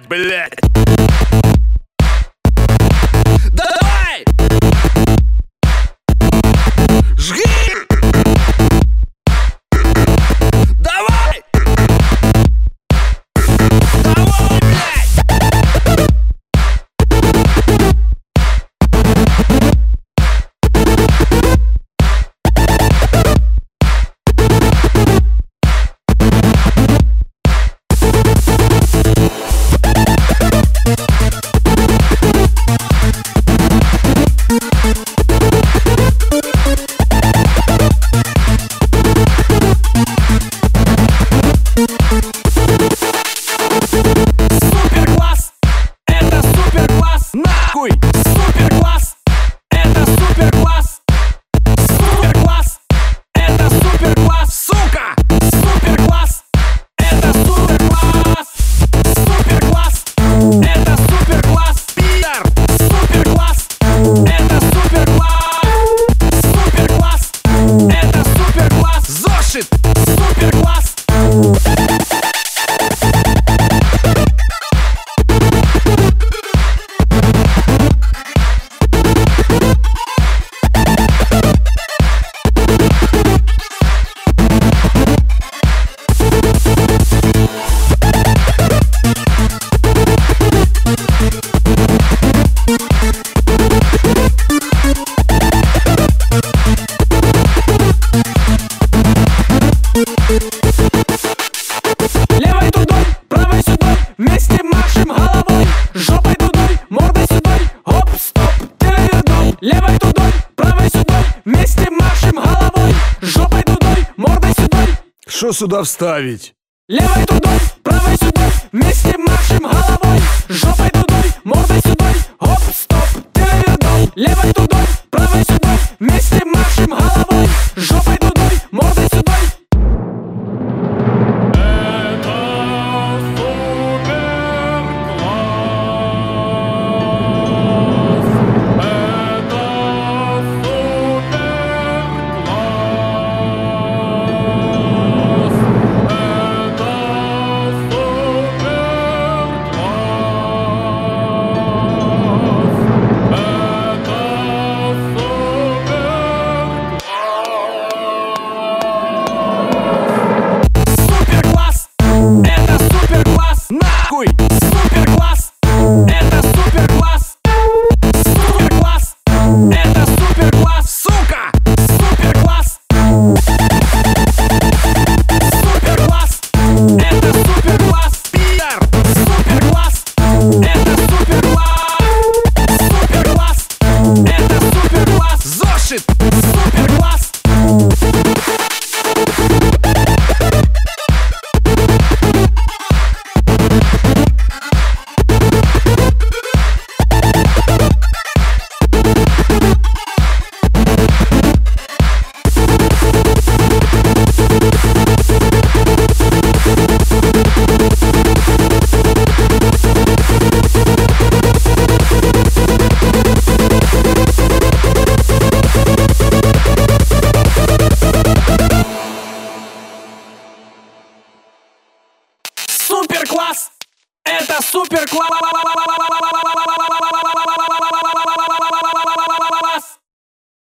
блядь. Давай! Жги! Давай! Давай, блядь! Нахуй! Супер класс! Это супер класс! Супер класс! Это супер класс! Сука! Супер класс! Это супер класс! Супер класс! Это супер класс! Пидор! Супер класс! Это супер класс! Супер класс! Это супер класс! Зошит! Супер класс! Левой тудой, правой сюдой, вместе машем головой. Жопой тудой, мордой сюдой, хоп, стоп, телевердой. Левой тудой, правой сюдой, вместе машем головой. Жопой тудой, мордой сюдой. Что сюда вставить? Левой тудой, правой сюдой, вместе машем головой. Жопой тудой, мордой сюдой, хоп, стоп, телевердой. Левой тудой, правой сюдой, вместе машем головой. Жопой тудой, мордой сюдой. Нахуй! Супер класс! Это супер класс! Супер класс! Это супер класс! Сука! Супер класс! Супер класс! Это супер класс! Пидор! Супер класс! Это супер класс! Супер класс! Это супер класс! Зошит! Супер класс! Супер класс! Это супер класс!